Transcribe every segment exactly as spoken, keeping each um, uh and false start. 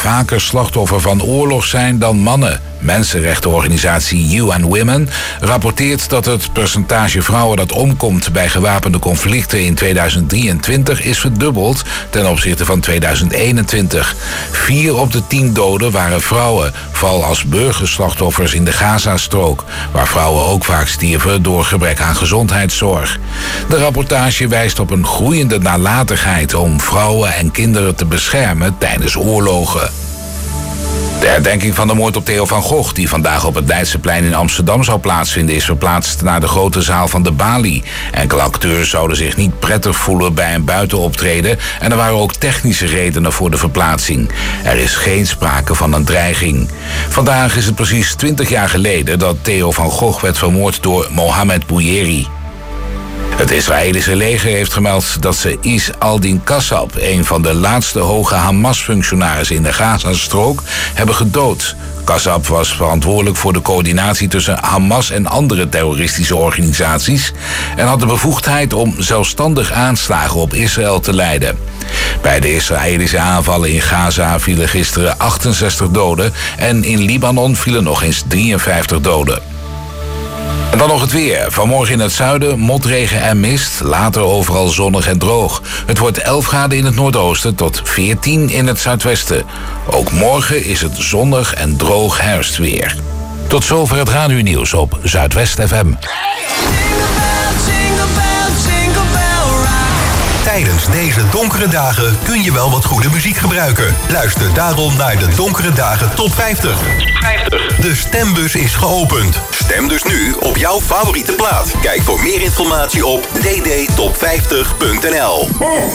vaker slachtoffer van oorlog zijn dan mannen. Mensenrechtenorganisatie U N Women rapporteert dat het percentage vrouwen dat omkomt bij gewapende conflicten in tweeduizend drieëntwintig is verdubbeld ten opzichte van tweeduizend eenentwintig. Vier op de tien doden waren vrouwen, vooral als burgerslachtoffers in de Gazastrook, waar vrouwen ook vaak stierven door gebrek aan gezondheidszorg. De rapportage wijst op een groeiende nalatigheid om vrouwen en kinderen te beschermen tijdens oorlogen. De herdenking van de moord op Theo van Gogh, die vandaag op het Leidseplein in Amsterdam zou plaatsvinden, is verplaatst naar de grote zaal van de Bali. Enkele acteurs zouden zich niet prettig voelen bij een buitenoptreden en er waren ook technische redenen voor de verplaatsing. Er is geen sprake van een dreiging. Vandaag is het precies twintig jaar geleden dat Theo van Gogh werd vermoord door Mohamed Bouyeri. Het Israëlische leger heeft gemeld dat ze Is al-Din Qassab, een van de laatste hoge Hamas-functionarissen in de Gazastrook, hebben gedood. Qassab was verantwoordelijk voor de coördinatie tussen Hamas en andere terroristische organisaties en had de bevoegdheid om zelfstandig aanslagen op Israël te leiden. Bij de Israëlische aanvallen in Gaza vielen gisteren achtenzestig doden en in Libanon vielen nog eens drieënvijftig doden. En dan nog het weer. Vanmorgen in het zuiden motregen en mist. Later overal zonnig en droog. Het wordt elf graden in het noordoosten tot veertien in het zuidwesten. Ook morgen is het zonnig en droog herfstweer. Tot zover het radionieuws op Zuidwest F M. Tijdens deze donkere dagen kun je wel wat goede muziek gebruiken. Luister daarom naar de Donkere Dagen Top vijftig. De stembus is geopend. Stem dus nu op jouw favoriete plaat. Kijk voor meer informatie op d d top vijftig punt n l.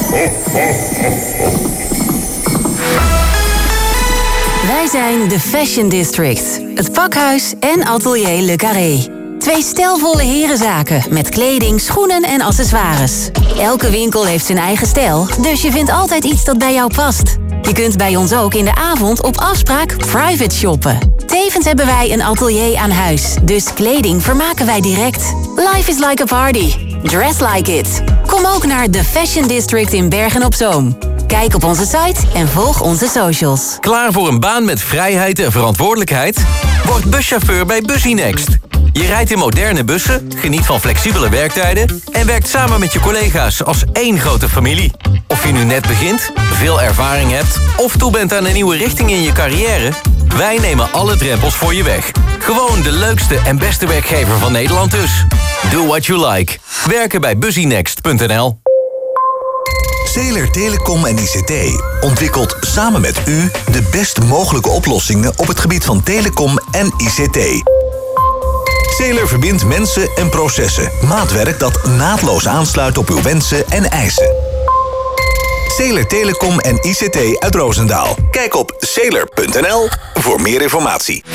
Wij zijn de Fashion District. Het pakhuis en atelier Le Carré. Twee stijlvolle herenzaken met kleding, schoenen en accessoires. Elke winkel heeft zijn eigen stijl, dus je vindt altijd iets dat bij jou past. Je kunt bij ons ook in de avond op afspraak private shoppen. Tevens hebben wij een atelier aan huis, dus kleding vermaken wij direct. Life is like a party. Dress like it. Kom ook naar de Fashion District in Bergen-op-Zoom. Kijk op onze site en volg onze socials. Klaar voor een baan met vrijheid en verantwoordelijkheid? Word buschauffeur bij Busynext. Je rijdt in moderne bussen, geniet van flexibele werktijden en werkt samen met je collega's als één grote familie. Of je nu net begint, veel ervaring hebt of toe bent aan een nieuwe richting in je carrière, wij nemen alle drempels voor je weg. Gewoon de leukste en beste werkgever van Nederland dus. Do what you like. Werken bij busynext punt n l. Zeeler Telecom en I C T ontwikkelt samen met u de best mogelijke oplossingen op het gebied van telecom en I C T. Zeeler verbindt mensen en processen. Maatwerk dat naadloos aansluit op uw wensen en eisen. Zeeler Telecom en I C T uit Roosendaal. Kijk op zeeler punt n l voor meer informatie.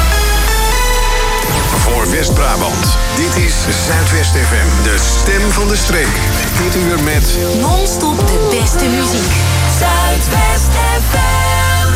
Voor West-Brabant, dit is Zuidwest F M, de stem van de streek. Dit uur met Non-stop de beste muziek. Zuidwest F M.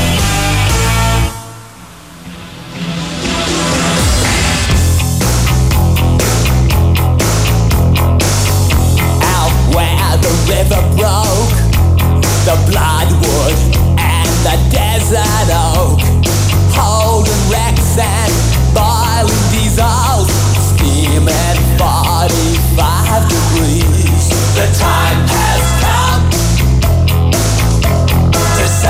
Where the river broke, the bloodwood and the desert oak, holding wrecks and boiling diesels, steaming forty-five degrees. The time has come to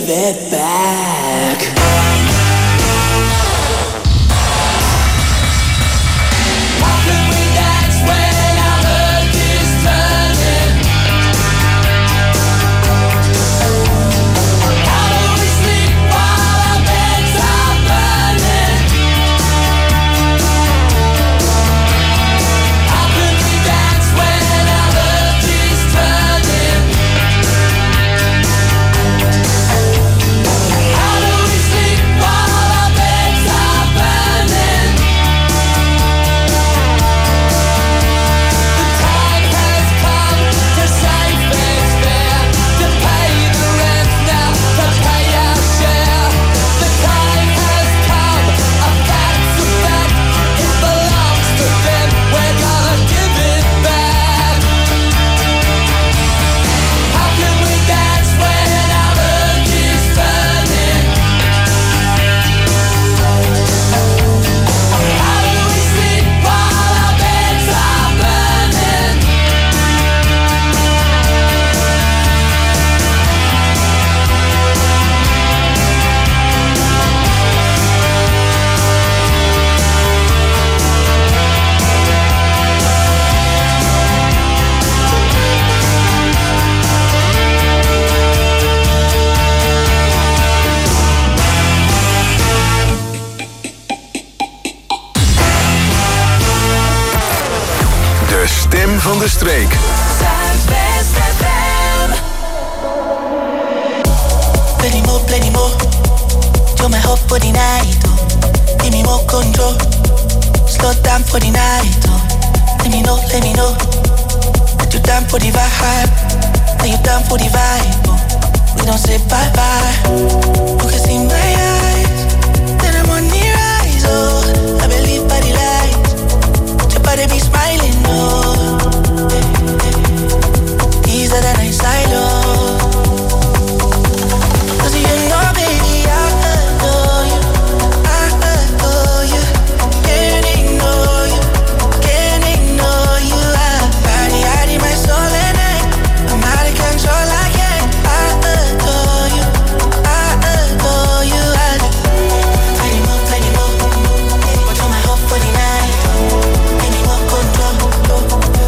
give it back. How can we dance when our earth is turning? How do we sleep while our beds are burning? How can we dance when our earth is turning? How do we sleep while our beds are burning? The time has come to save fair's fair, to pay the rent now, to pay our share. The time has come, a fact's a fact, it belongs to them, we're gonna give it back. How can we dance when our earth is turning? How do we sleep while our beds are burning? De stem van de streek. Zuidwest F M. Plenty more, plenty more. Do my hope for the night, oh. Give me more control. Slow down for the night, oh. Let me know, let me know. That you down for the vibe. That you down for the vibe, oh. We don't say bye-bye. You can see my eyes. That I'm on the rise, oh. I believe by the light. Your body be smiling, oh. These are the nights I love. Cause you know, baby, I adore you. I adore you. Can't ignore you. Can't ignore you. I body, I need my soul and I. I'm out of control, I can't. I adore you. I adore you. I do. Plenty more, plenty more. What's on my hope for the night? Give me more control.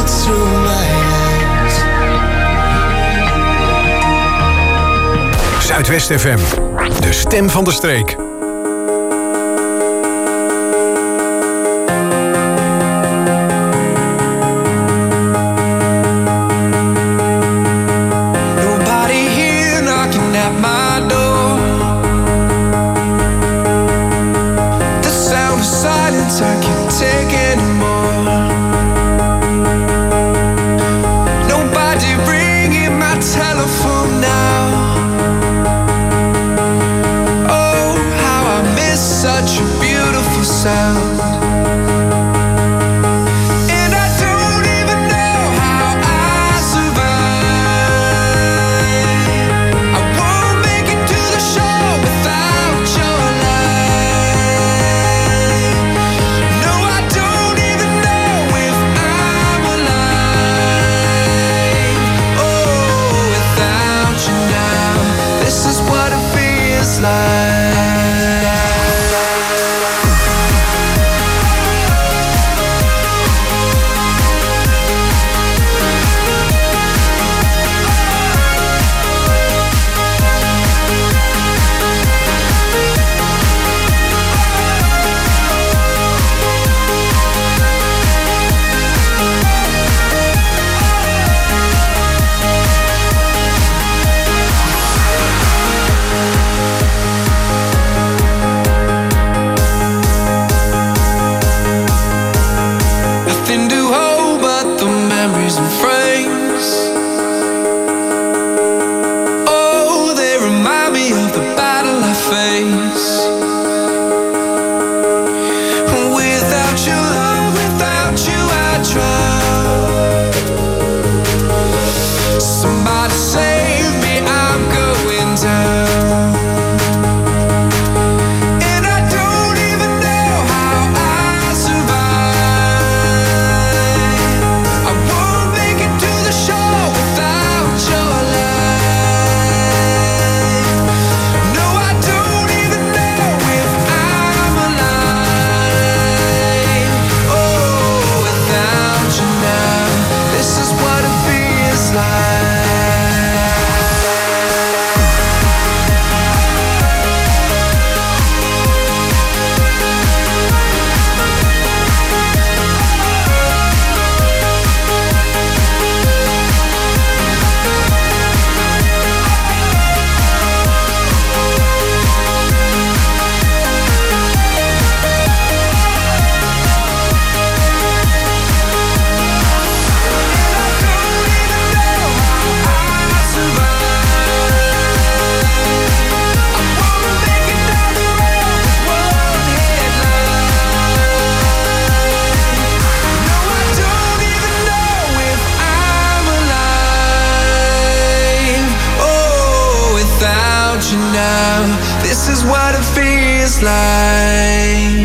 look through my eyes. Zuidwest F M, de stem van de streek. Nobody here knocking at my door. The sound of silence I can't take anymore. Nobody ringing my telephone now. Oh, how I miss such a beautiful sound. And I don't even know how I survive. I won't make it to the show without your light. No, I don't even know if I'm alive. Oh, without you now, this is what it feels like. Nothing to hold but the memories and frames. Oh, they remind me of the battle I face. Without your love, without you I drown. Somebody save me, I'm going down. And I don't even know how I survive. I won't make it to the show without your light. No, I don't even know if I'm alive. Oh, without you now, this is what it feels like. Now, this is what it feels like.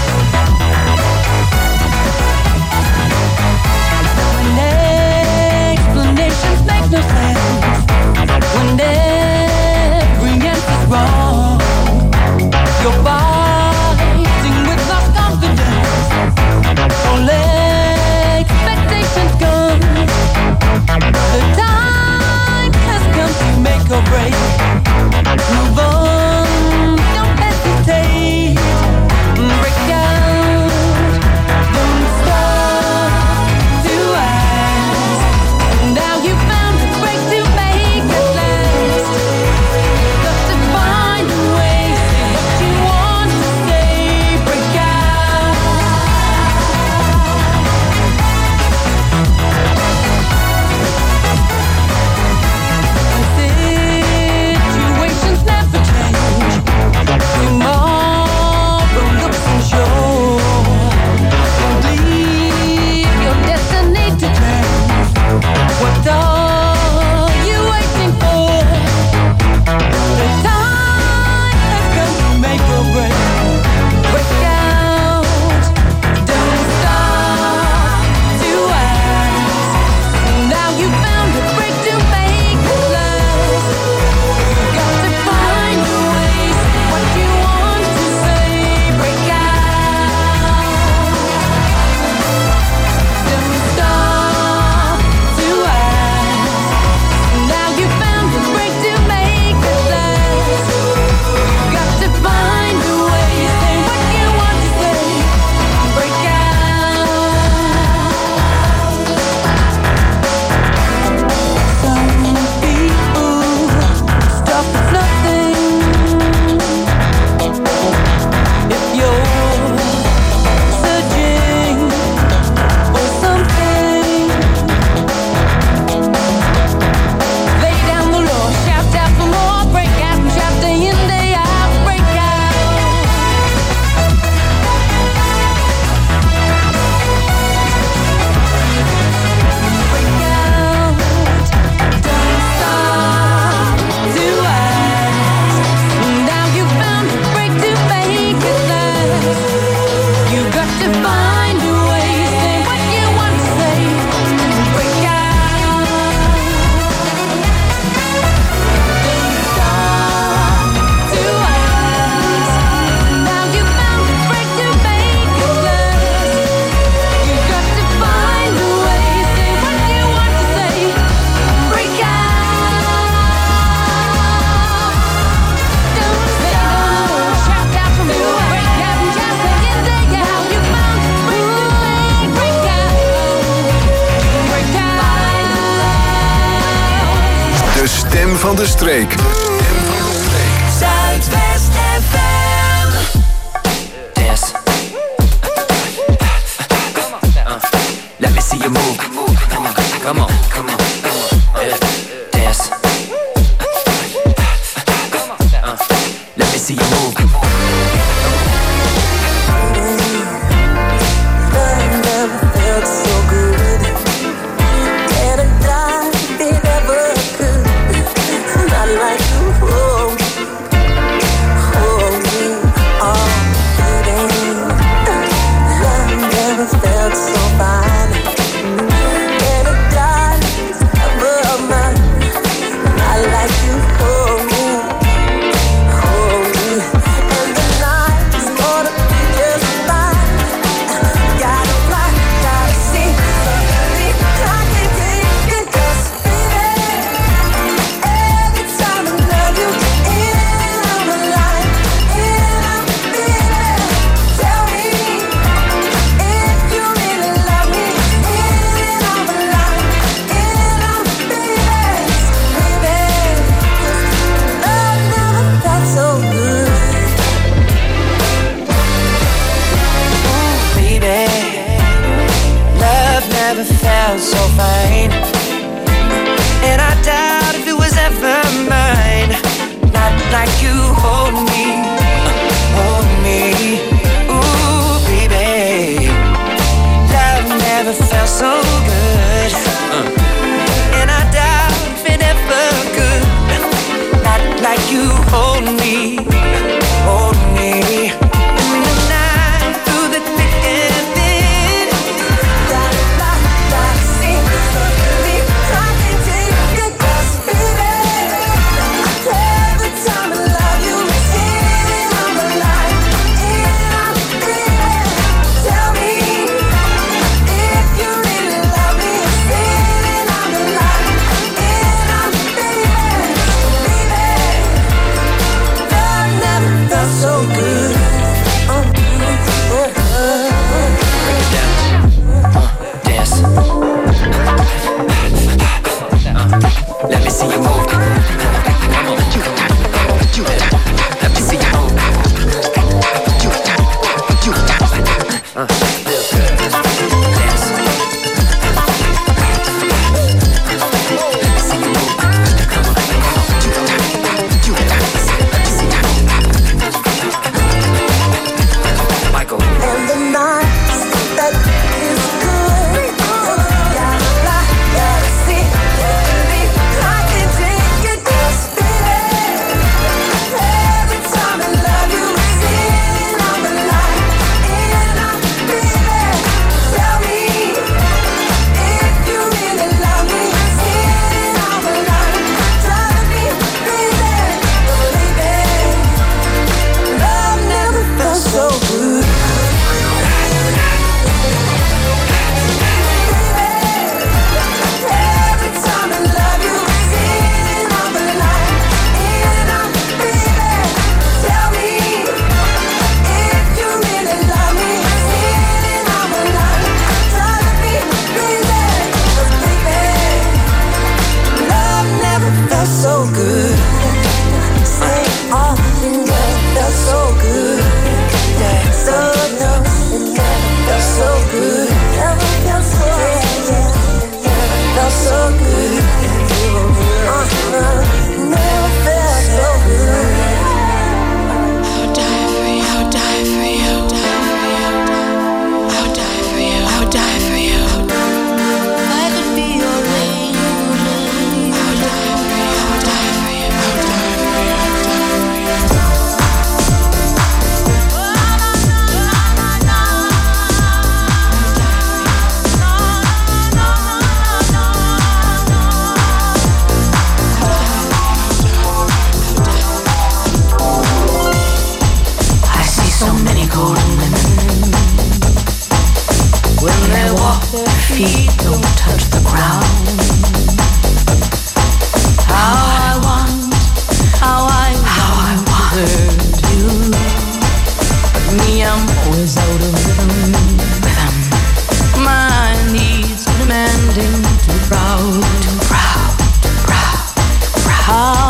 Never van de streek. De stem van de streek. Zuidwest F M. Yes. Uh, let me see you move. Come on, come on, come on. Yeah. Yes. Uh, let me see you move. So fine, and I doubt if it was ever mine. Not like you hold me, hold me. Ooh, baby, love never felt so good, uh. and I doubt if it ever could. Not like you hold me, hold me. feet don't touch the ground. How I want, how I how I want you. But me, I'm always out of rhythm. Rhythm. My needs demanding, too proud, too proud, too proud, proud.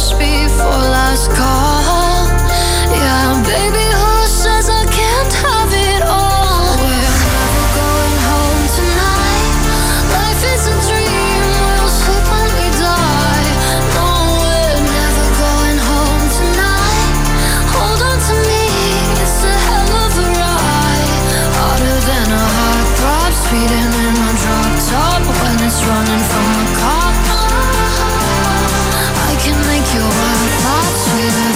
just before last call. Yeah, baby, who says I can't have it all? We're never going home tonight. Life is a dream, we'll sleep when we die. No, we're never going home tonight. Hold on to me, it's a hell of a ride. Harder than a heart throb, speeding in a drop top when it's running from a cop. I can make your wild thoughts sweeter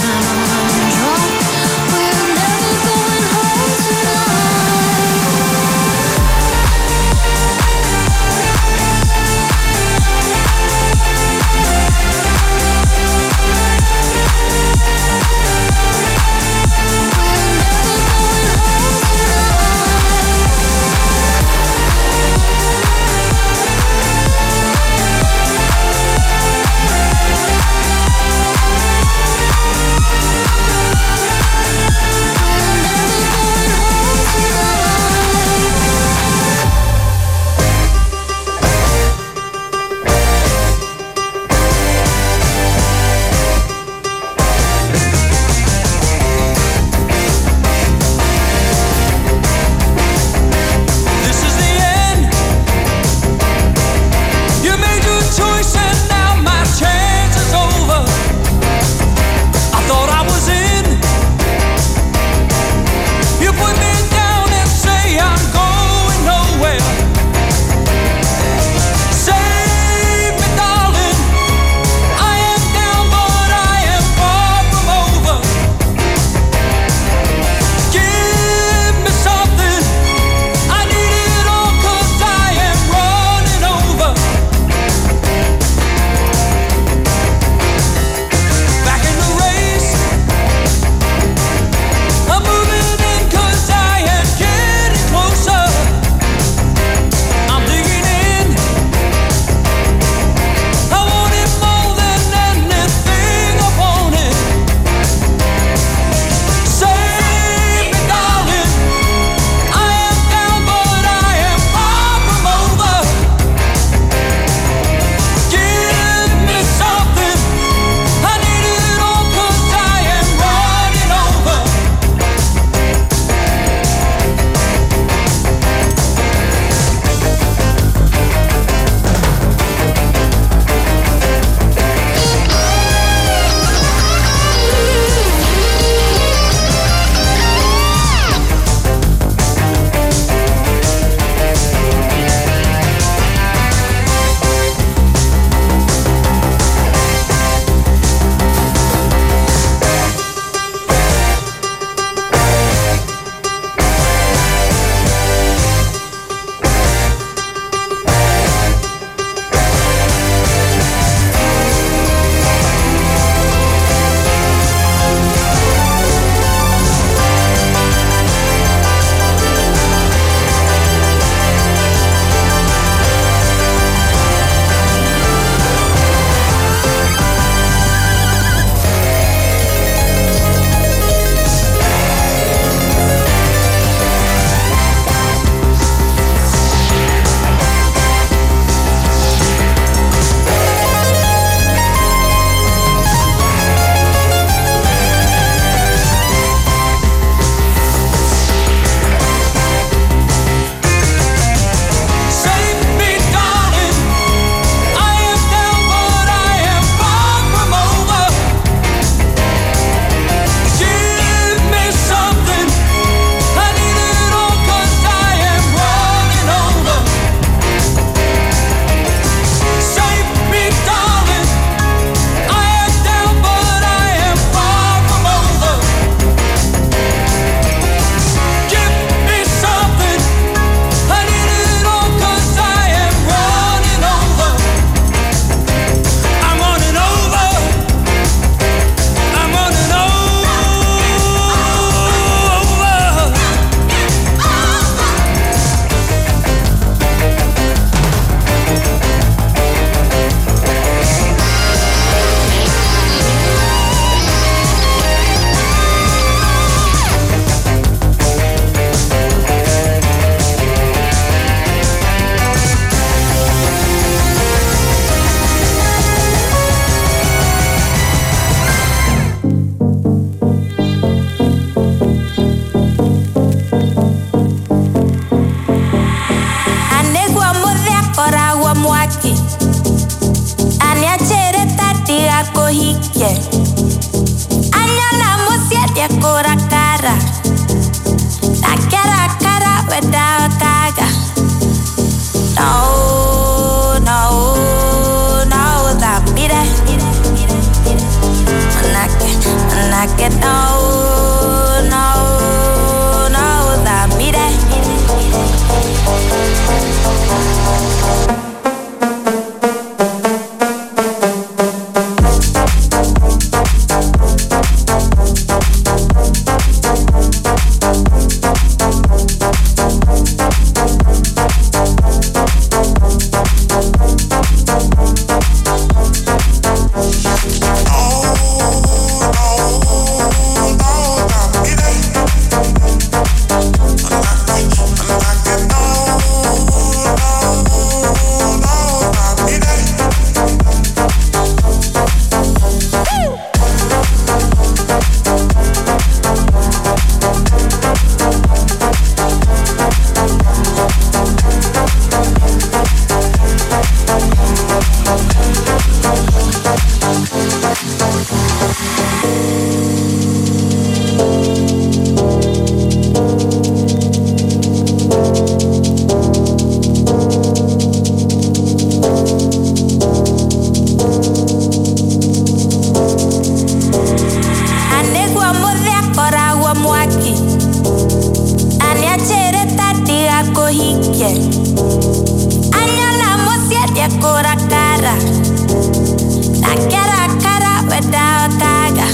Añalamos siete cora cara. La cara cara without taga.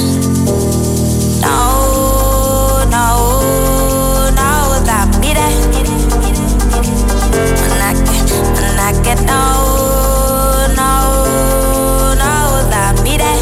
No, no, no, da mire. Manake, manake, no, no, no, da mire.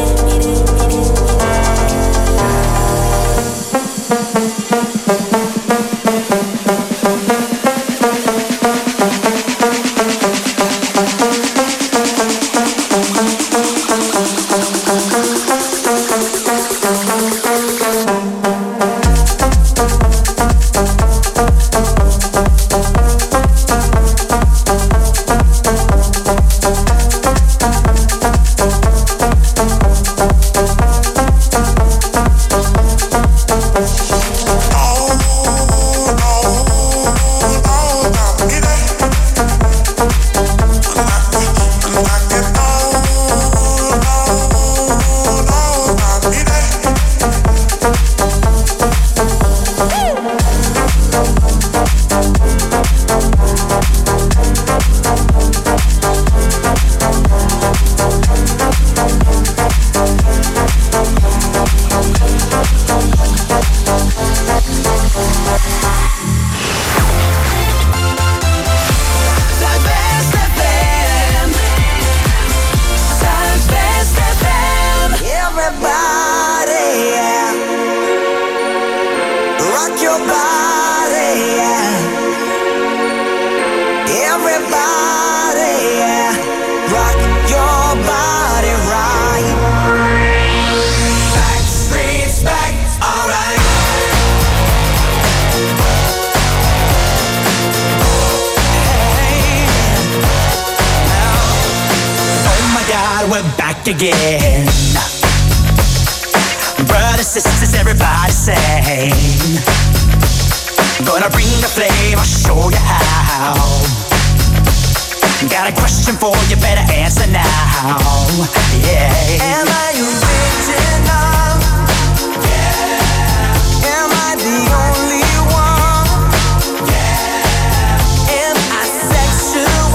Again, brothers, sisters, everybody sing. Gonna bring the flame, I'll show you how. Got a question for you, better answer now. Yeah. Am I original? Yeah. Am I the only one? Yeah. Am I sexual?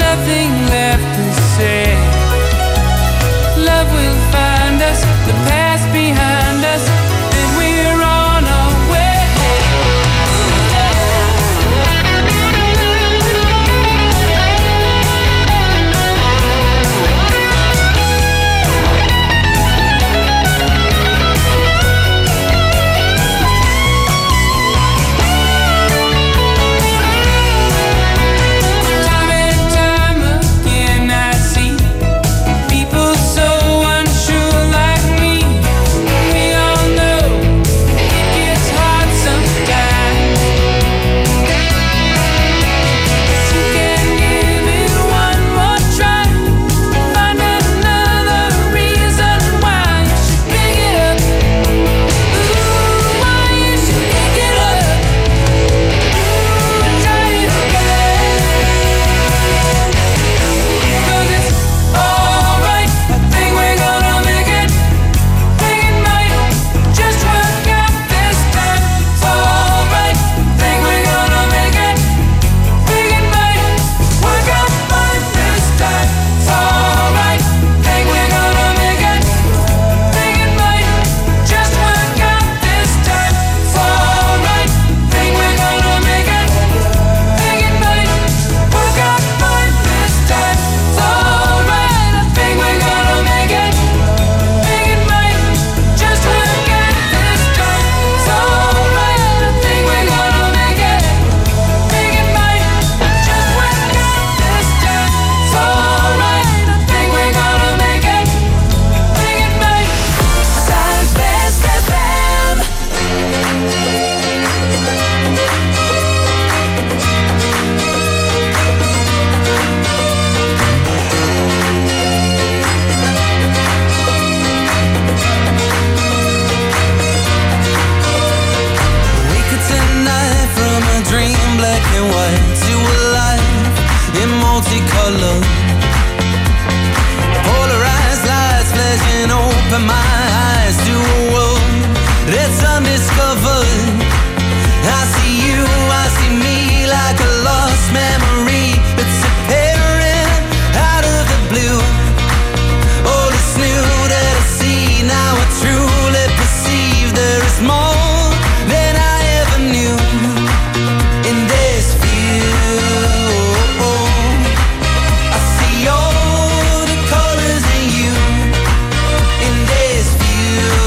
nothing left to say. Love will find us, the past behind us, and we're on our way. Time and time again I see people so unsure like me. We all know it gets hard sometimes. You can give it one more try. Find another reason why you should pick it up. Ooh, why you should pick it up. Ooh, try it again. 'Cause it's alright. I think we're gonna make it. Think it might just work out this time. It's alright. Think we're gonna make it. Think it might work out fine this time. It's alright. Think we're gonna make it. Think it might just work out this time. It's alright. Think we're gonna make it. Think it might work out fine this time. It's alright. I think we're gonna make it. Think it might just work out this time. It's alright. I think we're gonna make it. Think it might just work out this time. It's alright. I think we're gonna make it. Think it might. Southwest F M. Wake up tonight from a dream, black and white, to a life in multicolor. Polarized lights flashing open my eyes to a world that's undiscovered. I see you, I see me like a lost memory that's appearing out of the blue. All is new that I see, now I truly perceive there is more than I ever knew in this view. I see all the colors in you in this view.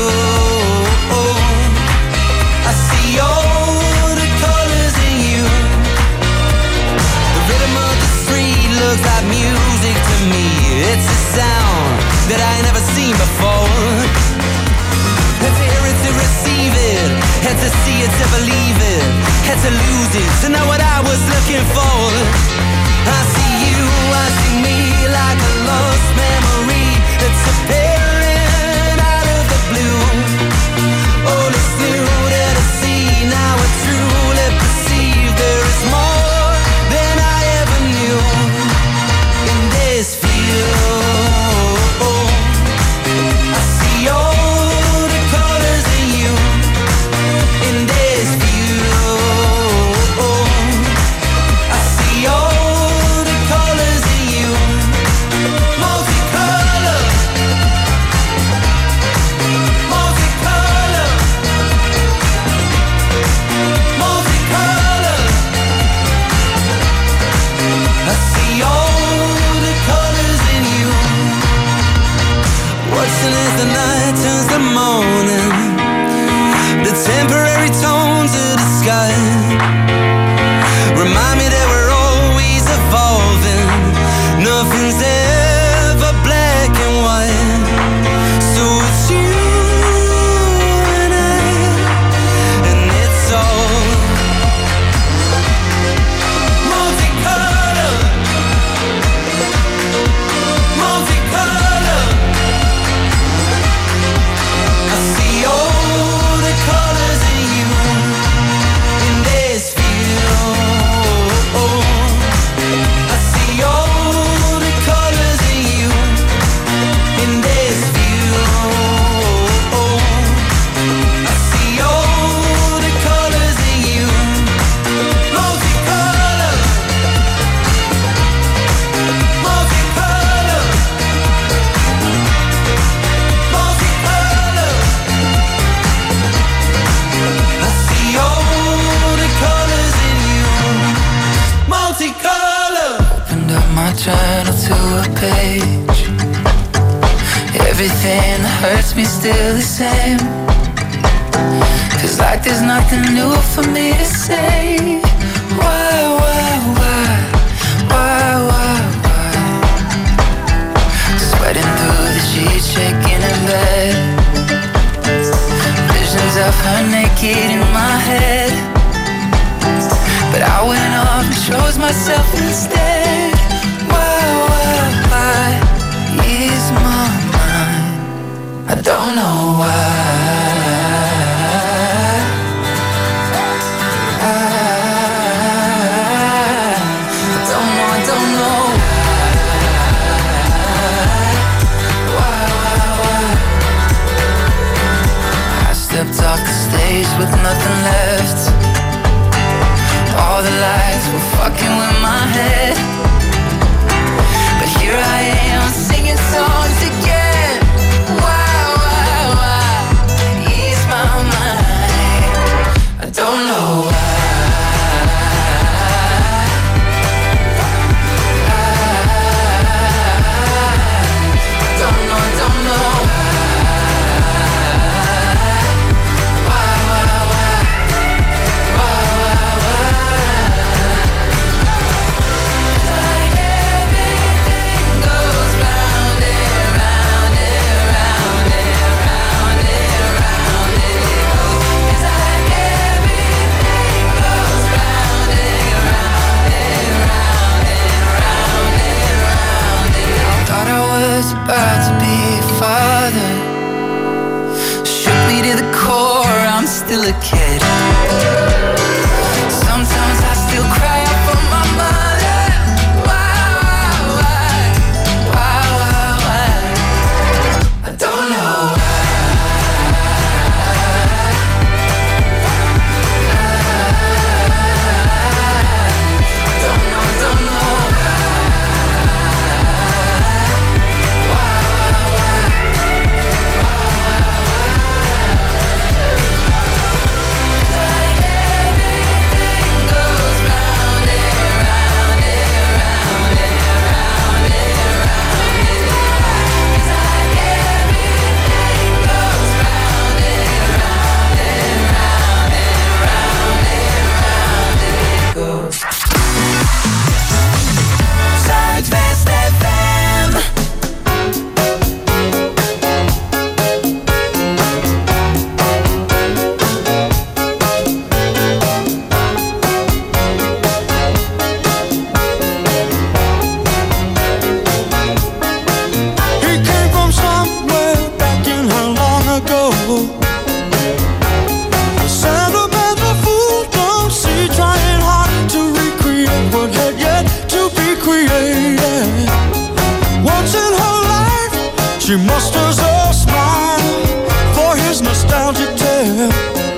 I see all the colors in you. The rhythm of the street looks like music to me. It's a sound that I ain't never seen before. Had to hear it to receive it, had to see it to believe it, had to lose it to know what I was looking for. I see you, I see me like a lost memory that's appearing out of the blue. All is new that I see, now I truly perceive there is more than I ever knew in this view. I see all the colors in you in this view. journal to a page. Everything that hurts me still the same. Feels like there's nothing new for me to say. Why, why, why, why, why, why? Sweating through the sheets, shaking in bed. Visions of her naked in my head. But I went off and chose myself instead. Why, why, why is my mind? I don't know why. I, I don't know, I don't know why. Why, why, why? I stepped off the stage with nothing left. All the lights were fucking with my head. But here I am singing songs again. Why, why, why ease my mind? I don't know why. I don't know, I don't know why, why, why, why, why, why? Like everything goes round and round and round and round and round it goes. It's like everything goes round and round and round and round and round it. I thought I was about to be a father. Shook me to the core, I'm still a kid. Sometimes I still cry out for my mother. Why, why, why, why, why? I don't know why. I don't know, I don't know why, why, why, like everything goes round and round and round and round and round it goes. It's like everything goes round and round and round and round and round it goes. Zuidwest F M. He came from somewhere back in her long ago. The sentimental fool don't see, trying hard to recreate what had yet to be created. Once in her life, she musters a smile for his nostalgic tale.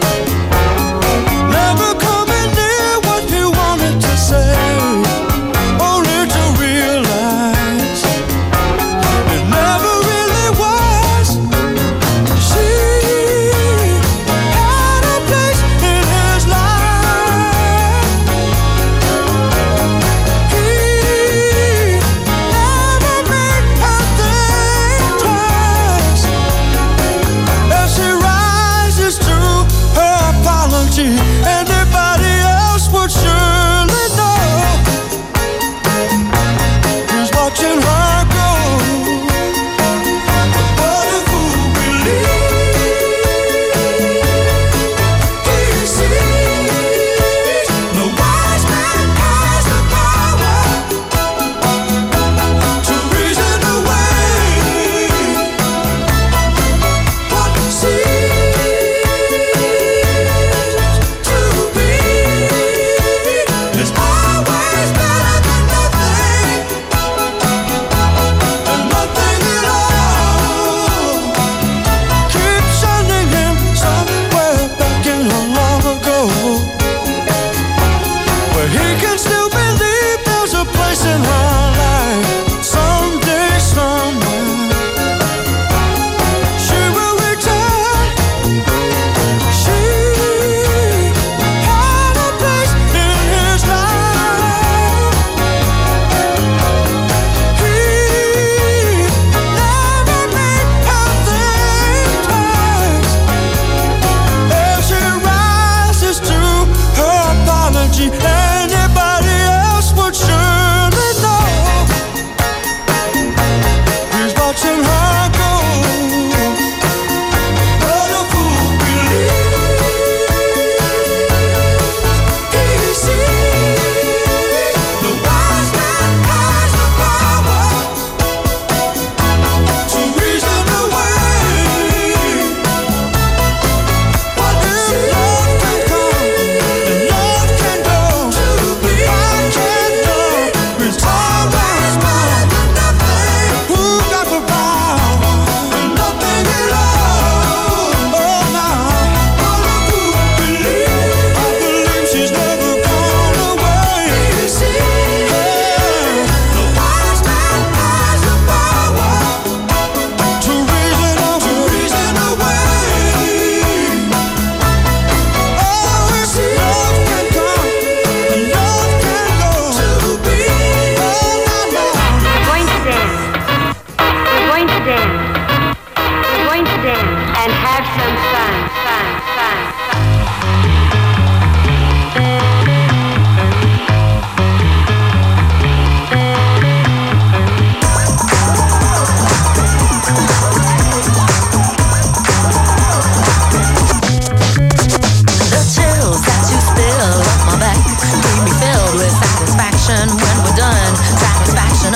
Never coming near what he wanted to say, only to realize it never really was. She had a place in his life. He never made her think twice as she rises to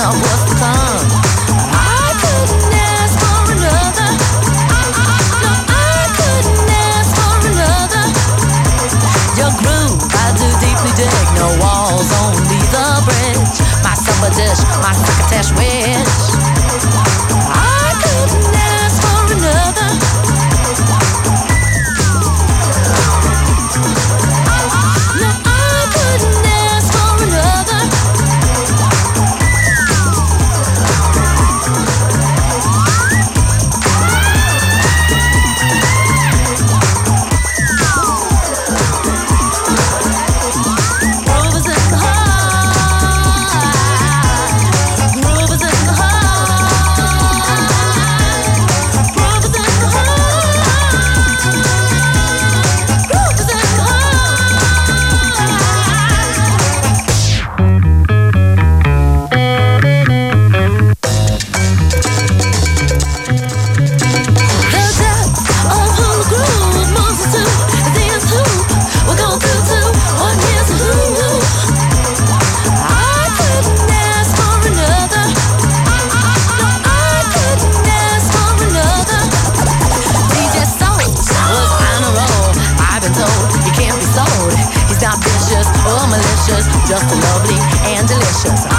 up, what's the fun? I couldn't ask for another. No, I couldn't ask for another. Your groove, I do deeply dig. No walls, only the bridge. My supper dish, my crocketesh wish. I couldn't ask for another. No, I couldn't ask for another. Groove is in the heart. Groove is in the heart. Groove is in the heart. Groove is in the The depth of who the groove moves us to is who we're going through to. One is who. I couldn't ask for another. No, I couldn't ask for another. D J Soul was on a roll. I've been told he can't be sold. He's not vicious or malicious, just lovely and delicious.